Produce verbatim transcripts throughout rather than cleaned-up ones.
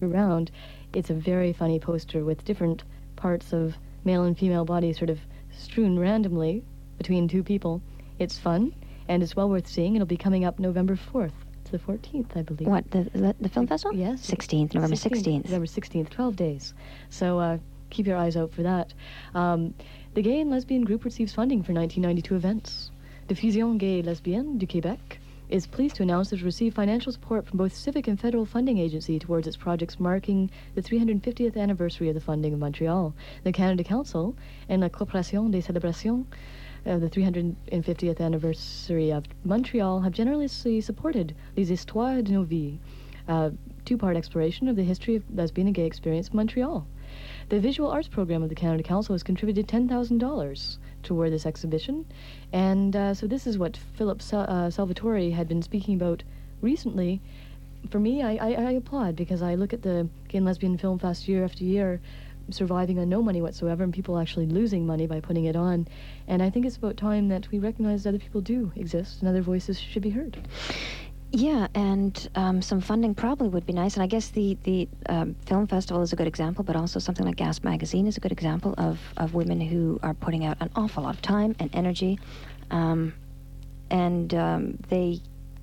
around. It's a very funny poster with different parts of male and female bodies sort of strewn randomly between two people. It's fun, and it's well worth seeing. It'll be coming up November fourth to the fourteenth, I believe. What, the, the, the film festival? Yes. sixteenth, November sixteenth. November sixteenth, twelve days. So uh, keep your eyes out for that. Um, the Gay and Lesbian Group receives funding for nineteen ninety-two events. Diffusion Gay et Lesbienne du Québec is pleased to announce that it received financial support from both civic and federal funding agency towards its projects marking the three hundred fiftieth anniversary of the funding of Montreal. The Canada Council and La Corporation des Célébrations of uh, the three hundred fiftieth anniversary of Montreal have generously supported Les Histoires de nos vies, a two-part exploration of the history of lesbian and gay experience in Montreal. The visual arts program of the Canada Council has contributed ten thousand dollars toward this exhibition, and uh, so this is what Philip Sa- uh, Salvatore had been speaking about recently. For me, I, I, I applaud, because I look at the Gay and Lesbian Film Fest year after year, surviving on no money whatsoever, and people actually losing money by putting it on. And I think it's about time that we recognize that other people do exist and other voices should be heard. Yeah, and um, some funding probably would be nice. And I guess the, the um, film festival is a good example, but also something like Gasp Magazine is a good example of, of women who are putting out an awful lot of time and energy, um, and um, they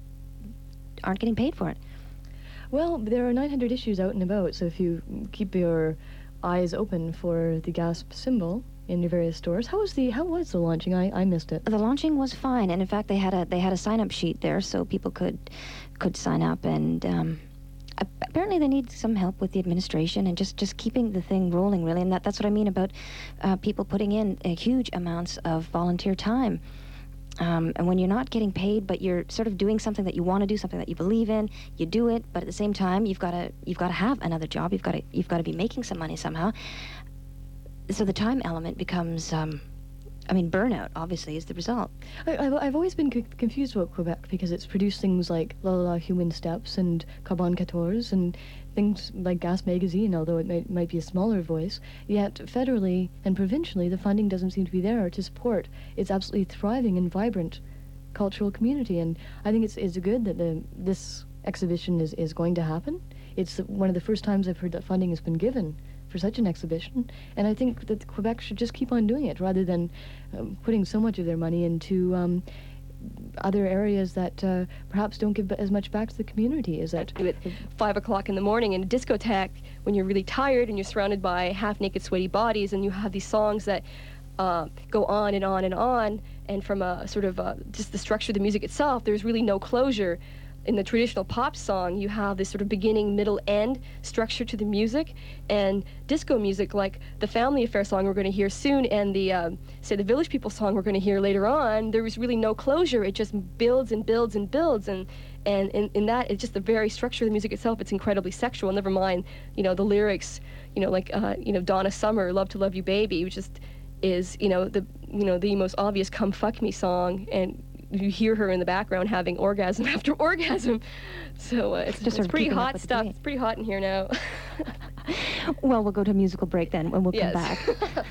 aren't getting paid for it. Well, there are nine hundred issues out and about, so if you keep your eyes open for the Gasp symbol in your various stores. How was the how was the launching? I, I missed it. The launching was fine, and in fact, they had a they had a sign up sheet there, so people could could sign up. And um, apparently, they need some help with the administration and just, just keeping the thing rolling, really. And that that's what I mean about uh, people putting in uh, huge amounts of volunteer time. Um, and when you're not getting paid, but you're sort of doing something that you want to do, something that you believe in, you do it. But at the same time, you've got to you've got to have another job. You've got to you've got to be making some money somehow. So the time element becomes, um, I mean, burnout, obviously, is the result. I, I've, I've always been c- confused about Quebec, because it's produced things like La La La Human Steps and Carbone fourteen and things like Gas Magazine, although it might, might be a smaller voice. Yet federally and provincially, the funding doesn't seem to be there to support its absolutely thriving and vibrant cultural community. And I think it's, it's good that the, this exhibition is, is going to happen. It's one of the first times I've heard that funding has been given for such an exhibition, and I think that Quebec should just keep on doing it rather than um, putting so much of their money into um, other areas that uh, perhaps don't give as much back to the community. Is that at five o'clock in the morning in a discotheque, when you're really tired and you're surrounded by half-naked, sweaty bodies, and you have these songs that uh, go on and on and on, and from a sort of uh, just the structure of the music itself, there's really no closure. In the traditional pop song, you have this sort of beginning, middle, end structure to the music, and disco music, like the Family Affair song we're going to hear soon, and the, uh, say, the Village People song we're going to hear later on, there was really no closure. It just builds and builds and builds, and and in, in that, it's just the very structure of the music itself. It's incredibly sexual. Never mind, you know, the lyrics, you know, like, uh, you know, Donna Summer, Love to Love You Baby, which just is, you know, the, you know, the most obvious Come Fuck Me song, and you hear her in the background having orgasm after orgasm. So uh, it's, just it's pretty hot the stuff. day. It's pretty hot in here now. Well, we'll go to a musical break then, when we'll Yes. come back.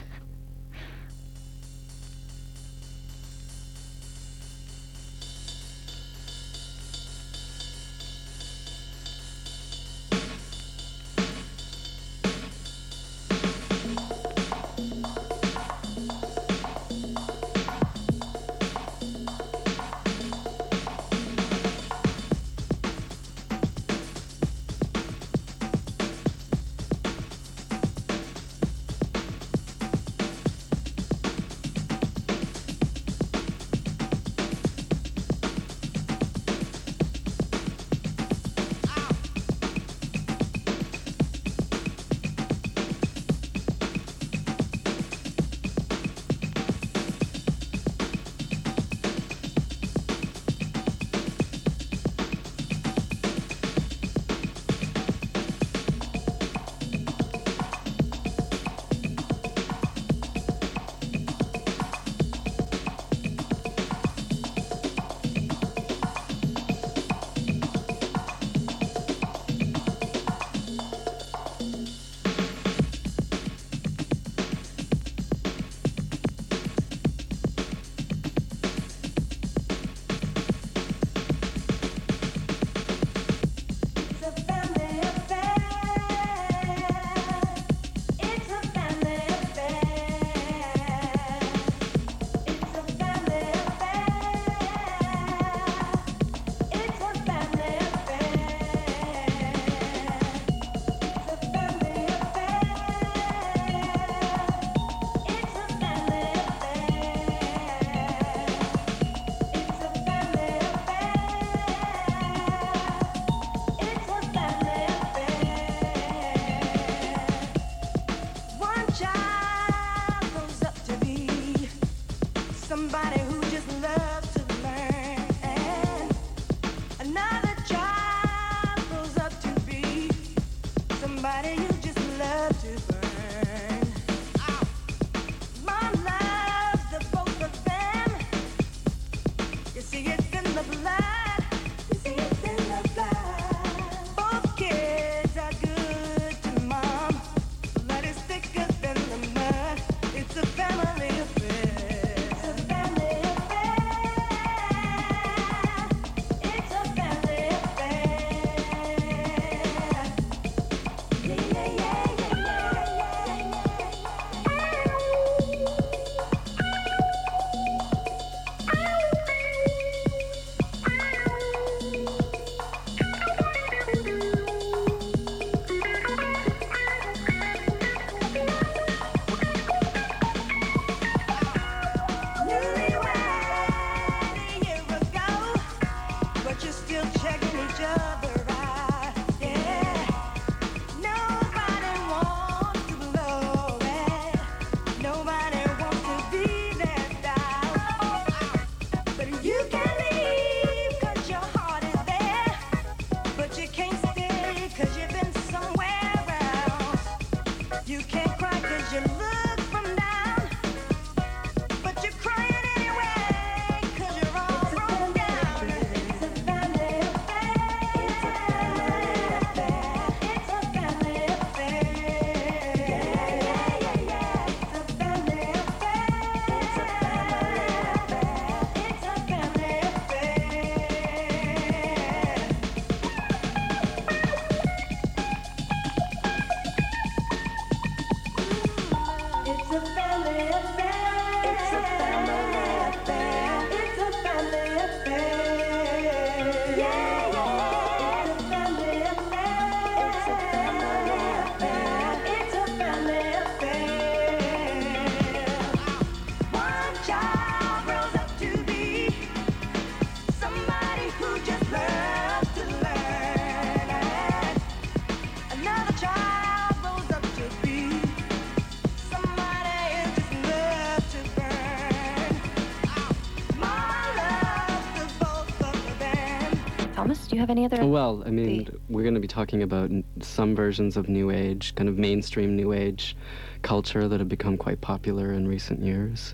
Thomas, do you have any other? Well, I mean, the... we're going to be talking about n- some versions of New Age, kind of mainstream New Age culture that have become quite popular in recent years.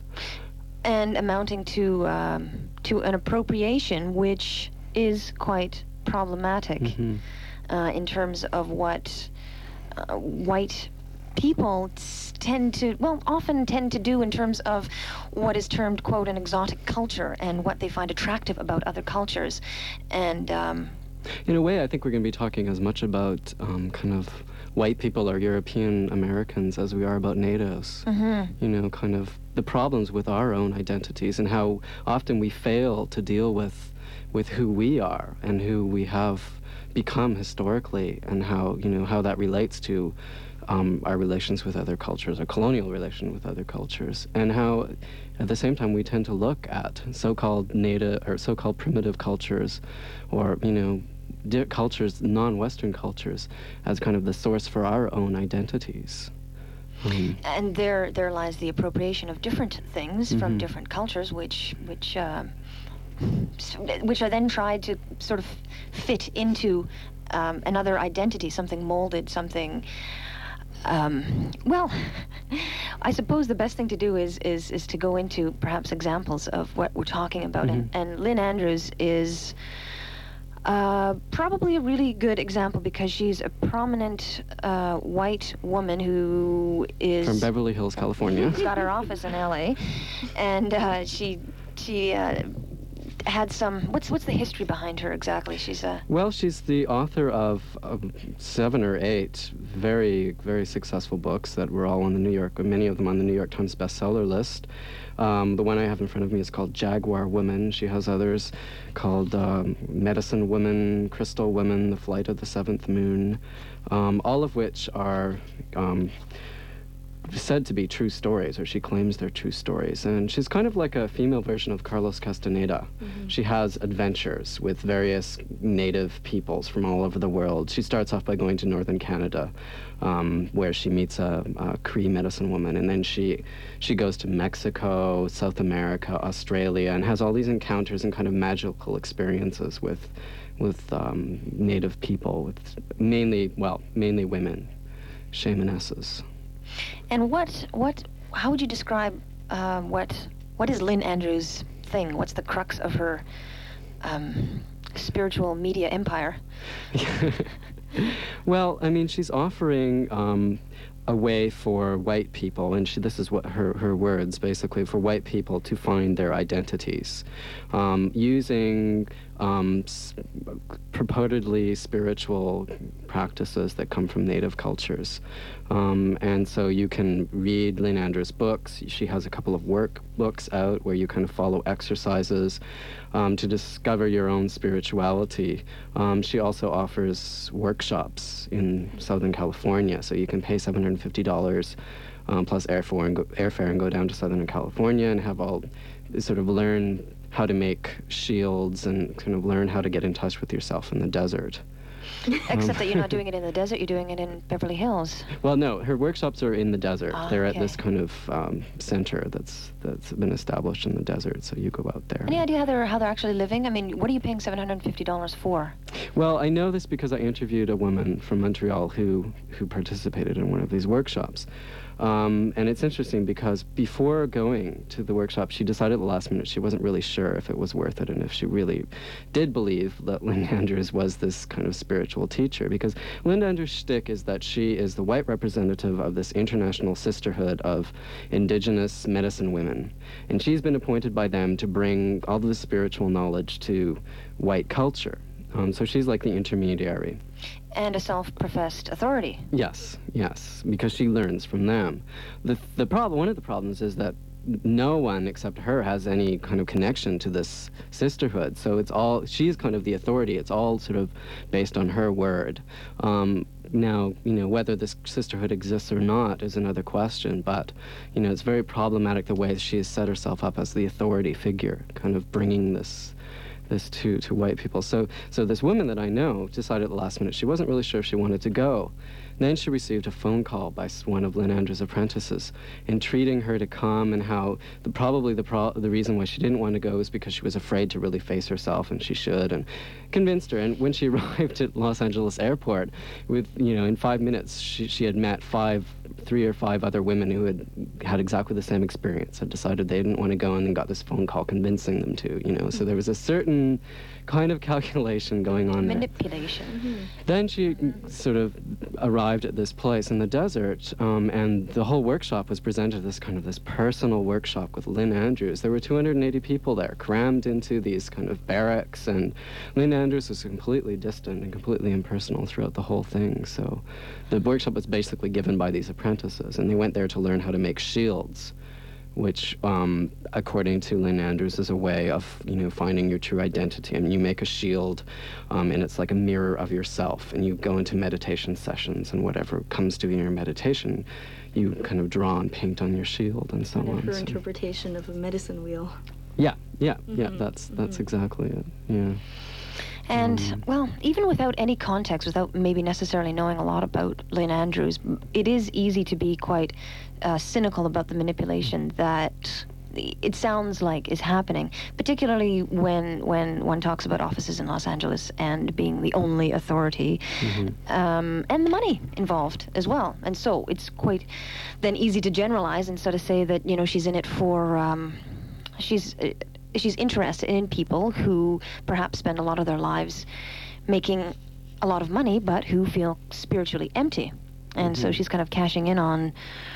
And amounting to um, to an appropriation which is quite problematic Mm-hmm. uh, in terms of what uh, white people tend to, well, often tend to do in terms of what is termed, quote, an exotic culture and what they find attractive about other cultures. And um, in a way, I think we're going to be talking as much about um, kind of white people or European Americans as we are about natives. mm-hmm. You know, kind of the problems with our own identities and how often we fail to deal with with who we are and who we have become historically, and how, you know, how that relates to um, our relations with other cultures, our colonial relation with other cultures, and how at the same time we tend to look at so-called native or so-called primitive cultures, or, you know, di- cultures, non-Western cultures, as kind of the source for our own identities. Um, and there there lies the appropriation of different things mm-hmm. from different cultures, which which uh, which are then tried to sort of fit into um, another identity, something molded, something. Um, well, I suppose the best thing to do is, is is to go into perhaps examples of what we're talking about, mm-hmm. and, and Lynn Andrews is uh, probably a really good example because she's a prominent uh, white woman who is from Beverly Hills, California. She's got her office in L A, and uh, she she. Uh, had some, what's what's the history behind her exactly? She's a... Well, she's the author of um, seven or eight very, very successful books that were all on the New York, many of them on the New York Times bestseller list. Um, the one I have in front of me is called Jaguar Women. She has others called um, Medicine Women, Crystal Women, The Flight of the Seventh Moon, um, all of which are um, said to be true stories, or she claims they're true stories. And she's kind of like a female version of Carlos Castaneda. Mm-hmm. She has adventures with various native peoples from all over the world. She starts off by going to northern Canada, um, where she meets a, a Cree medicine woman, and then she she goes to Mexico, South America, Australia, and has all these encounters and kind of magical experiences with with um, native people, with mainly, well, mainly women, shamanesses. And what, what, how would you describe uh, what, what is Lynn Andrews' thing? What's the crux of her um, spiritual media empire? Well, I mean, she's offering um, a way for white people, and she, this is what her, her words, basically, for white people to find their identities, um, using um, s- purportedly spiritual practices that come from native cultures. Um, and so you can read Lynn Andrews' books. She has a couple of workbooks out where you kind of follow exercises um, to discover your own spirituality. Um, she also offers workshops in Southern California, so you can pay seven hundred fifty dollars um, plus airfare and, go, airfare and go down to Southern California and have all sort of learn how to make shields and kind of learn how to get in touch with yourself in the desert. Except that you're not doing it in the desert, you're doing it in Beverly Hills. Well, no, her workshops are in the desert. Ah, They're okay. at this kind of um, center that's that's been established in the desert, so you go out there. Any idea how they're, how they're actually living? I mean, what are you paying seven hundred fifty dollars for? Well, I know this because I interviewed a woman from Montreal who, who participated in one of these workshops. Um, and it's interesting because before going to the workshop, she decided at the last minute she wasn't really sure if it was worth it and if she really did believe that Lynn Andrews was this kind of spiritual teacher. Because Lynn Andrews' shtick is that she is the white representative of this international sisterhood of indigenous medicine women. And she's been appointed by them to bring all of the spiritual knowledge to white culture. Um, so she's like the intermediary. And a self-professed authority. Yes, yes, because she learns from them. The the problem, one of the problems is that no one except her has any kind of connection to this sisterhood. So it's all, she's kind of the authority. It's all sort of based on her word. Um, now, you know, whether this sisterhood exists or not is another question, but, you know, it's very problematic the way she has set herself up as the authority figure, kind of bringing this this to, to white people. So so this woman that I know decided at the last minute she wasn't really sure if she wanted to go. Then she received a phone call by s- one of Lynn Andrews' apprentices, entreating her to come, and how the, probably the pro- the reason why she didn't want to go is because she was afraid to really face herself, and she should, and convinced her. And when she arrived at Los Angeles airport, with, you know, in five minutes, she, she had met five, three or five other women who had had exactly the same experience, had decided they didn't want to go, and then got this phone call convincing them to, you know. So there was a certain kind of calculation going on there. Manipulation. Mm-hmm. Then she sort of arrived at this place in the desert, um, and the whole workshop was presented as kind of this personal workshop with Lynn Andrews. There were two hundred eighty people there, crammed into these kind of barracks, and Lynn Andrews was completely distant and completely impersonal throughout the whole thing. So the workshop was basically given by these apprentices, and they went there to learn how to make shields, which, um, according to Lynn Andrews, is a way of, you know, finding your true identity. I mean, you make a shield, um, and it's like a mirror of yourself, and you go into meditation sessions, and whatever comes to you in your meditation, you kind of draw and paint on your shield, and so Kind on. of her So- interpretation of a medicine wheel. yeah, yeah, yeah. Mhm, That's that's mhm. exactly it. Yeah. And, Mm. well, even without any context, without maybe necessarily knowing a lot about Lynn Andrews, m- it is easy to be quite uh, cynical about the manipulation that it sounds like is happening, particularly when when one talks about offices in Los Angeles and being the only authority, Mhm. um, and the money involved as well. And so it's quite then easy to generalize and sort of say that, you know, she's in it for, um, she's... Uh, she's interested in people who perhaps spend a lot of their lives making a lot of money, but who feel spiritually empty. And so Mhm. she's kind of cashing in on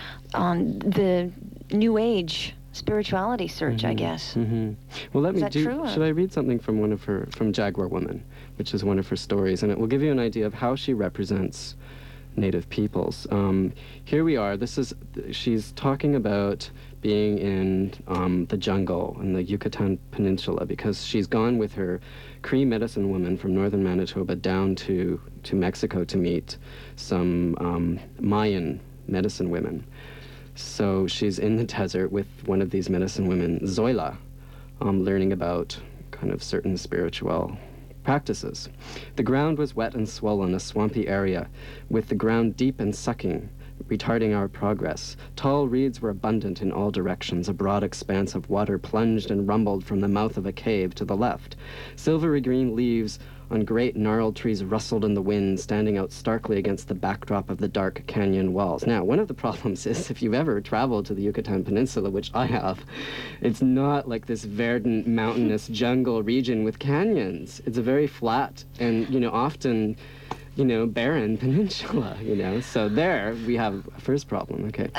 on the new age spirituality search, I Mhm, guess. mhm. Well, let Is me that do. true, or- Should I read something from one of her, from Jaguar Woman, which is one of her stories, and it will give you an idea of how she represents Native peoples. Um, here we are. This is. She's talking about being in um, the jungle in the Yucatan Peninsula, because she's gone with her Cree medicine woman from northern Manitoba down to to Mexico to meet some um, Mayan medicine women. So she's in the desert with one of these medicine women, Zoila, um, learning about kind of certain spiritual practices. The ground was wet and swollen, a swampy area, with the ground deep and sucking. retarding our progress. Tall reeds were abundant in all directions. A broad expanse of water plunged and rumbled from the mouth of a cave to the left. Silvery green leaves on great gnarled trees rustled in the wind, standing out starkly against the backdrop of the dark canyon walls. Now, one of the problems is, if you've ever traveled to the Yucatan Peninsula, which I have, it's not like this verdant, mountainous jungle region with canyons. It's a very flat and, you know, often, you know, barren peninsula, you know. So there we have a first problem, okay.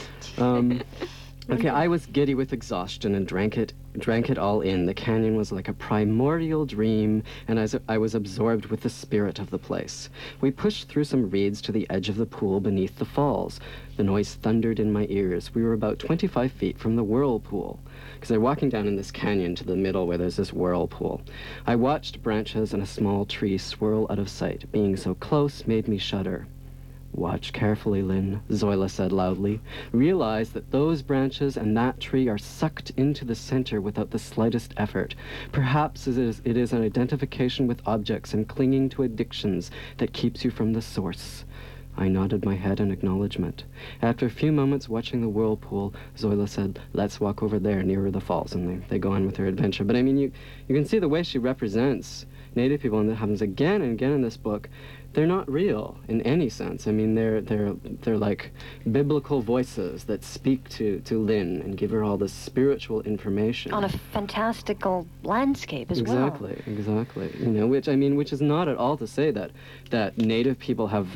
Um, okay, I was giddy with exhaustion and drank it drank it all in. The canyon was like a primordial dream, and as I was absorbed with the spirit of the place. We pushed through some reeds to the edge of the pool beneath the falls. The noise thundered in my ears. We were about twenty-five feet from the whirlpool, because they're walking down in this canyon to the middle where there's this whirlpool. I watched branches and a small tree swirl out of sight. Being so close made me shudder. "Watch carefully, Lynn," Zoila said loudly. "Realize that those branches and that tree are sucked into the center without the slightest effort. Perhaps it is, it is an identification with objects and clinging to addictions that keeps you from the source." I nodded my head in acknowledgement. After a few moments watching the whirlpool, Zoila said, "Let's walk over there nearer the falls," and they, they go on with their adventure. But I mean, you, you can see the way she represents Native people, and that happens again and again in this book. They're not real in any sense. I mean, they're they're they're like biblical voices that speak to, to Lynn and give her all this spiritual information on a fantastical landscape as exactly, well. Exactly, exactly. You know, which I mean, which is not at all to say that that Native people have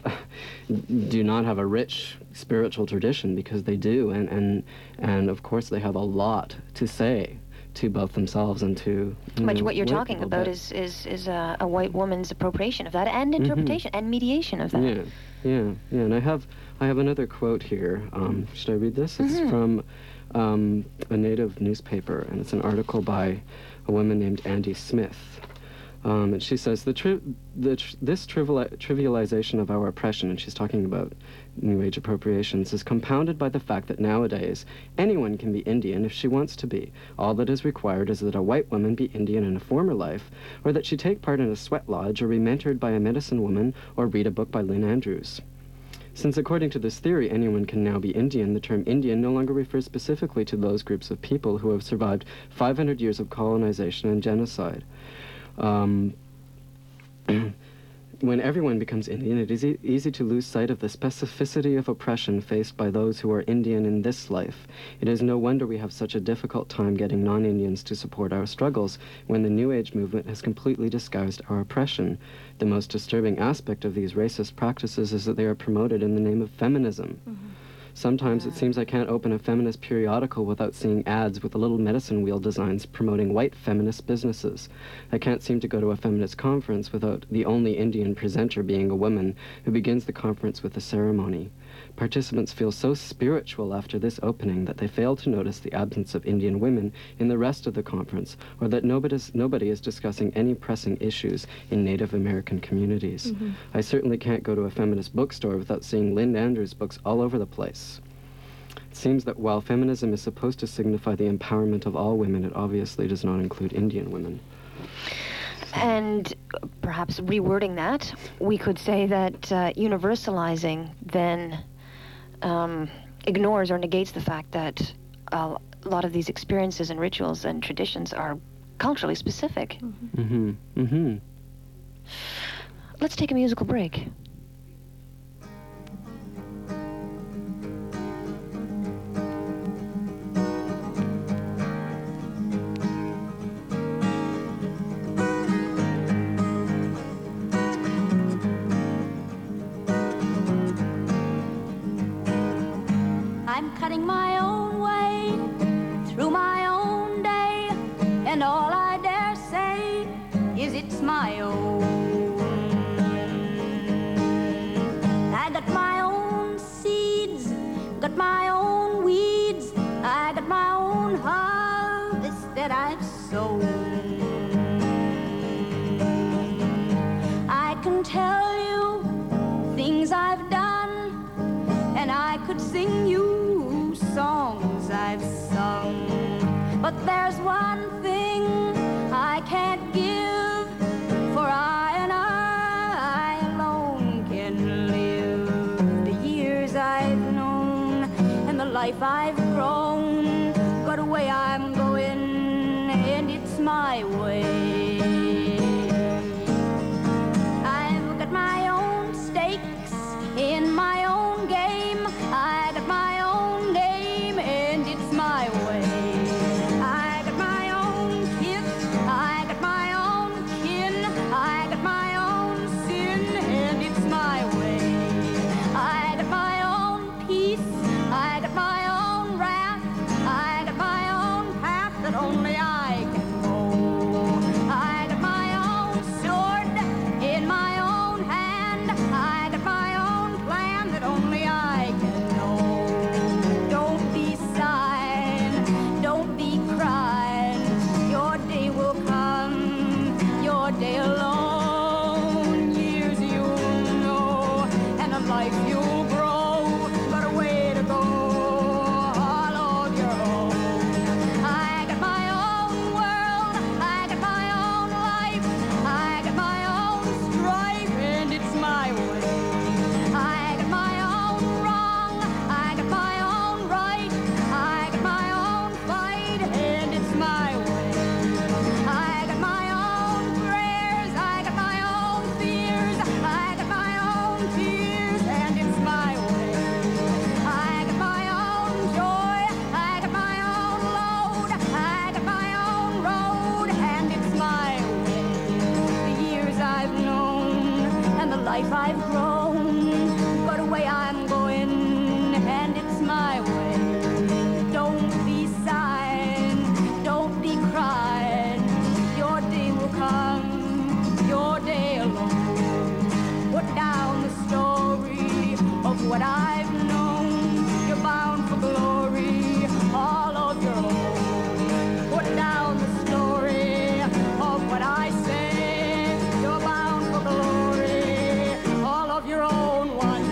do not have a rich spiritual tradition, because they do, and and and of course they have a lot to say to both themselves and to you But know, what you're white talking people, about but- is is is a, a white woman's appropriation of that and interpretation and mediation of that. Yeah, yeah, yeah. And I have I have another quote here. Um, should I read this? It's Mhm. from um, a Native newspaper, and it's an article by a woman named Andy Smith. Um, and she says, the, tri- the tr- this trivial- trivialization of our oppression, and she's talking about New Age appropriations, is compounded by the fact that nowadays anyone can be Indian if she wants to be. All that is required is that a white woman be Indian in a former life, or that she take part in a sweat lodge, or be mentored by a medicine woman, or read a book by Lynn Andrews. Since according to this theory anyone can now be Indian, the term Indian no longer refers specifically to those groups of people who have survived five hundred years of colonization and genocide. Um, when everyone becomes Indian, it is e- easy to lose sight of the specificity of oppression faced by those who are Indian in this life. It is no wonder we have such a difficult time getting non-Indians to support our struggles when the New Age movement has completely disguised our oppression. The most disturbing aspect of these racist practices is that they are promoted in the name of feminism. Mm-hmm. Sometimes it seems I can't open a feminist periodical without seeing ads with the little medicine wheel designs promoting white feminist businesses. I can't seem to go to a feminist conference without the only Indian presenter being a woman who begins the conference with a ceremony. Participants feel so spiritual after this opening that they fail to notice the absence of Indian women in the rest of the conference, or that nobody's, nobody is discussing any pressing issues in Native American communities. Mm-hmm. I certainly can't go to a feminist bookstore without seeing Lynn Andrews books all over the place. It seems that while feminism is supposed to signify the empowerment of all women, it obviously does not include Indian women. And perhaps rewording that, we could say that uh, universalizing then um, ignores or negates the fact that uh, a lot of these experiences and rituals and traditions are culturally specific. Mm-hmm. Mm-hmm. Let's take a musical break. I'm cutting my own way through my own day, and all I dare say is it's my own. I got my own seeds, got my own weeds, I got my own harvest that I've sown. I can tell you things I've done, and I could sing you songs I've sung. But there's one thing I can't give, for I and I alone can live the years I've I've grown, got a way I'm going, and it's my way. I've got my own stakes in my own game. I got my own name, and it's my way. I got my own kiss, I got my own kin, I got my own sin, and it's my way. I got my own peace, I got my own wrath, I got my own path that only I can go. I got my own sword in my own hand, I got my own plan that only I can know. Don't be sighing, don't be crying, your day will come, your day alone. Years you'll know, and a life you'll grow, but a way to go all of your own. I got my own world, I got my own life, I got my own strife, and it's my way. I got my own wrong, I got my own right, I got my own fight, and it's my way. I got my own prayers, I got my own fears, I got my own tears, and it's my way. I got my own joy, I got my own load, I got my own road, and it's my way. The years I've known and the life I've grown, but a way I'm going, and it's my way. Don't be sighing, don't be crying, your day will come, your day alone. Put down the story of what I've known, you're bound for glory, all of your own. Put down the story of what I say, you're bound for glory, all of your own one.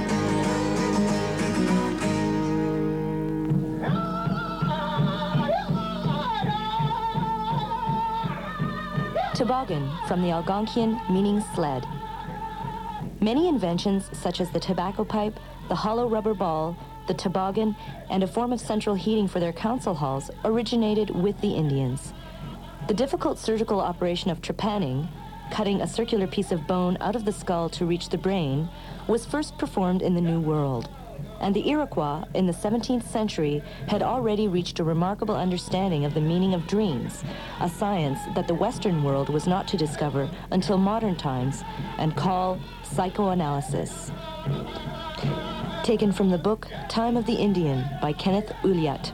Toboggan, from the Algonquian meaning sled. Many inventions, such as the tobacco pipe, the hollow rubber ball, the toboggan, and a form of central heating for their council halls, originated with the Indians. The difficult surgical operation of trepanning, cutting a circular piece of bone out of the skull to reach the brain, was first performed in the New World. And the Iroquois, in the seventeenth century, had already reached a remarkable understanding of the meaning of dreams, a science that the Western world was not to discover until modern times, and call psychoanalysis. Taken from the book Time of the Indian by Kenneth Uliat.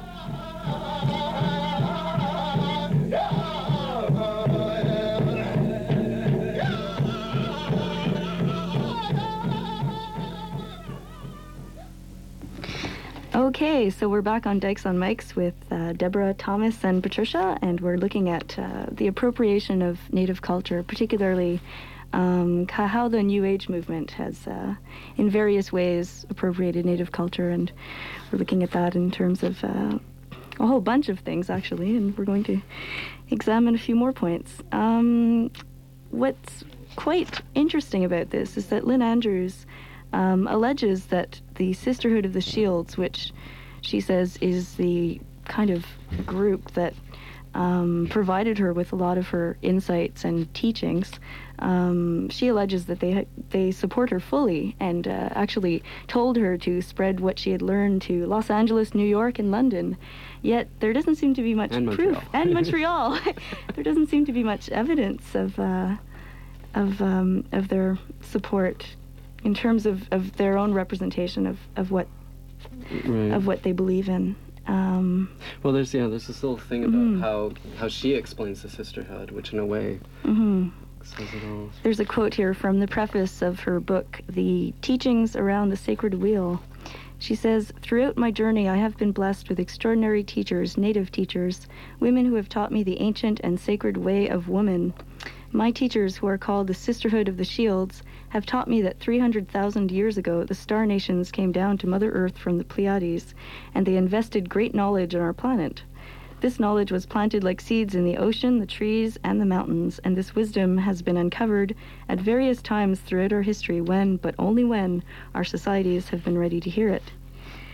Okay, so we're back on Dykes on Mics with uh, Deborah, Thomas, and Patricia, and we're looking at uh, the appropriation of Native culture, particularly um, how the New Age movement has, uh, in various ways, appropriated Native culture, and we're looking at that in terms of uh, a whole bunch of things, actually, and we're going to examine a few more points. Um, what's quite interesting about this is that Lynn Andrews Um, alleges that the Sisterhood of the Shields, which she says is the kind of group that um, provided her with a lot of her insights and teachings, um, she alleges that they ha- they support her fully and uh, actually told her to spread what she had learned to Los Angeles, New York, and London. Yet there doesn't seem to be much and proof. Montreal. And Montreal. There doesn't seem to be much evidence of uh, of um, of their support in terms of, of their own representation of, of what Right. of what they believe in. Um, Well, there's yeah, there's this little thing about Mhm. how how she explains the sisterhood, which in a way mhm. says it all. There's a quote here from the preface of her book, The Teachings Around the Sacred Wheel. She says, "Throughout my journey, I have been blessed with extraordinary teachers, native teachers, women who have taught me the ancient and sacred way of woman. My teachers, who are called the Sisterhood of the Shields, have taught me that three hundred thousand years ago the star nations came down to Mother Earth from the Pleiades, and they invested great knowledge in our planet. This knowledge was planted like seeds in the ocean, the trees, and the mountains, and this wisdom has been uncovered at various times throughout our history when, but only when, our societies have been ready to hear it."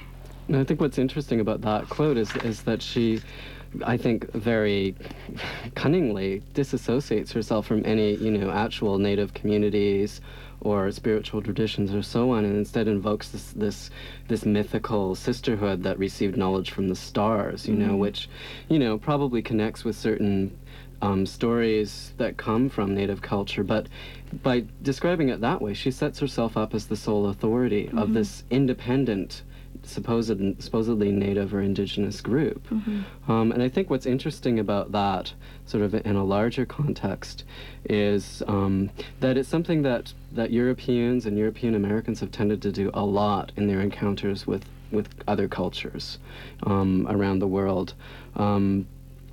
And I think what's interesting about that quote is is that she, I think, very cunningly disassociates herself from any, you know, actual native communities or spiritual traditions or so on, and instead invokes this this this mythical sisterhood that received knowledge from the stars, you mm-hmm. know, which, you know, probably connects with certain um, stories that come from native culture. But by describing it that way, she sets herself up as the sole authority mm-hmm. of this independent, supposed, supposedly native or indigenous group. Mm-hmm. Um, and I think what's interesting about that, sort of in a larger context, is um, that it's something that, that Europeans and European Americans have tended to do a lot in their encounters with, with other cultures um, around the world. Um,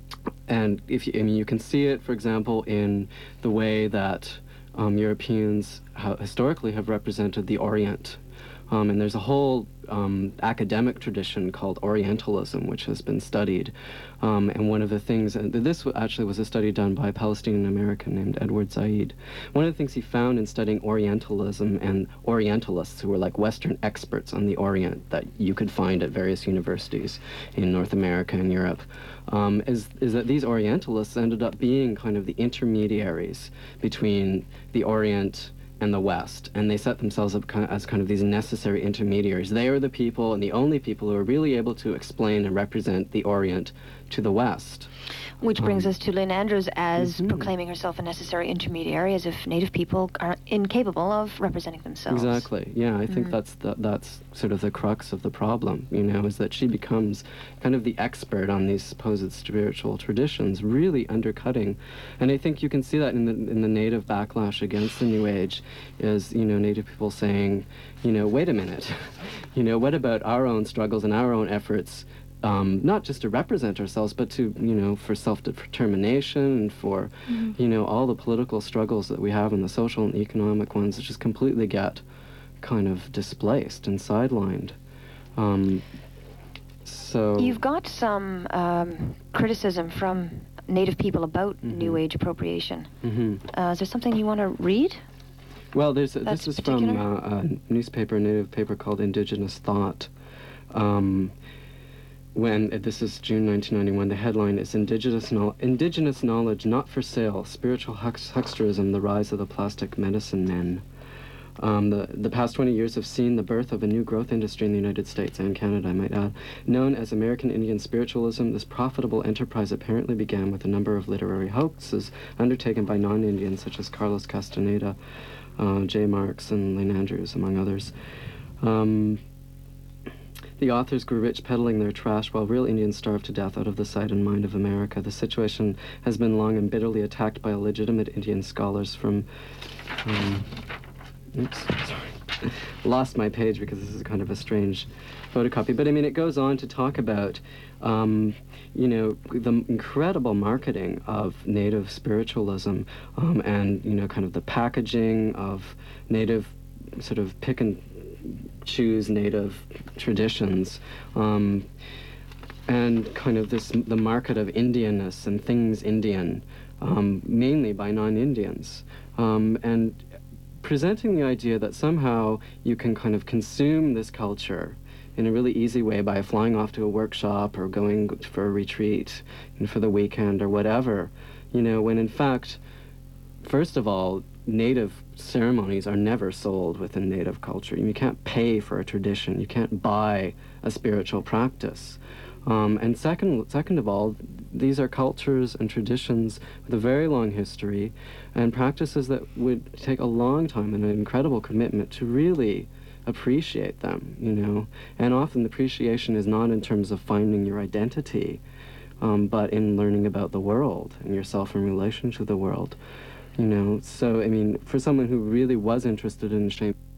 and if you, I mean, you can see it, for example, in the way that um, Europeans ha- historically have represented the Orient. Um, and there's a whole um, academic tradition called Orientalism, which has been studied. Um, and one of the things, and this actually was a study done by a Palestinian American named Edward Said. One of the things he found in studying Orientalism and Orientalists, who were like Western experts on the Orient that you could find at various universities in North America and Europe, um, is, is that these Orientalists ended up being kind of the intermediaries between the Orient and the West, and they set themselves up kind of, as kind of these necessary intermediaries. They are the people, and the only people, who are really able to explain and represent the Orient to the West. Which brings um, us to Lynn Andrews as mm-hmm. proclaiming herself a necessary intermediary, as if Native people are incapable of representing themselves. Exactly, yeah, I think mm-hmm. that's the, that's sort of the crux of the problem, you know, is that she becomes kind of the expert on these supposed spiritual traditions, really undercutting. And I think you can see that in the, in the Native backlash against the New Age, is, you know, Native people saying, you know, wait a minute, you know, what about our own struggles and our own efforts, um, not just to represent ourselves, but to, you know, for self-determination and for, mm-hmm. you know, all the political struggles that we have and the social and economic ones that just completely get kind of displaced and sidelined. Um, so... You've got some um, criticism from Native people about mm-hmm. New Age appropriation. Mm-hmm. Uh, is there something you want to read? Well, there's a, this is particular? from uh, a newspaper, a native paper called Indigenous Thought. Um, when, uh, this is June nineteen ninety-one, the headline is Indigenous, no- Indigenous Knowledge Not for Sale, Spiritual Hux- Hucksterism, The Rise of the Plastic Medicine Men. Um, the, the past twenty years have seen the birth of a new growth industry in the United States and Canada, I might add. Known as American Indian Spiritualism, this profitable enterprise apparently began with a number of literary hoaxes undertaken by non-Indians such as Carlos Castaneda, Uh, J. Marks and Lynn Andrews, among others. Um, the authors grew rich peddling their trash while real Indians starved to death out of the sight and mind of America. The situation has been long and bitterly attacked by legitimate Indian scholars from... Um, oops, sorry. Lost my page because this is kind of a strange photocopy. But I mean, it goes on to talk about um, you know, the incredible marketing of Native spiritualism um, and, you know, kind of the packaging of Native, sort of pick and choose Native traditions, um, and kind of this, the market of Indianness and things Indian, um, mainly by non-Indians, um, and presenting the idea that somehow you can kind of consume this culture in a really easy way by flying off to a workshop or going for a retreat and for the weekend or whatever, you know, when in fact, first of all, Native ceremonies are never sold within Native culture. You can't pay for a tradition. You can't buy a spiritual practice. Um, and second, second of all, these are cultures and traditions with a very long history and practices that would take a long time and an incredible commitment to really appreciate them, you know. And often the appreciation is not in terms of finding your identity, um, but in learning about the world and yourself in relation to the world, you know. So, I mean, for someone who really was interested in shame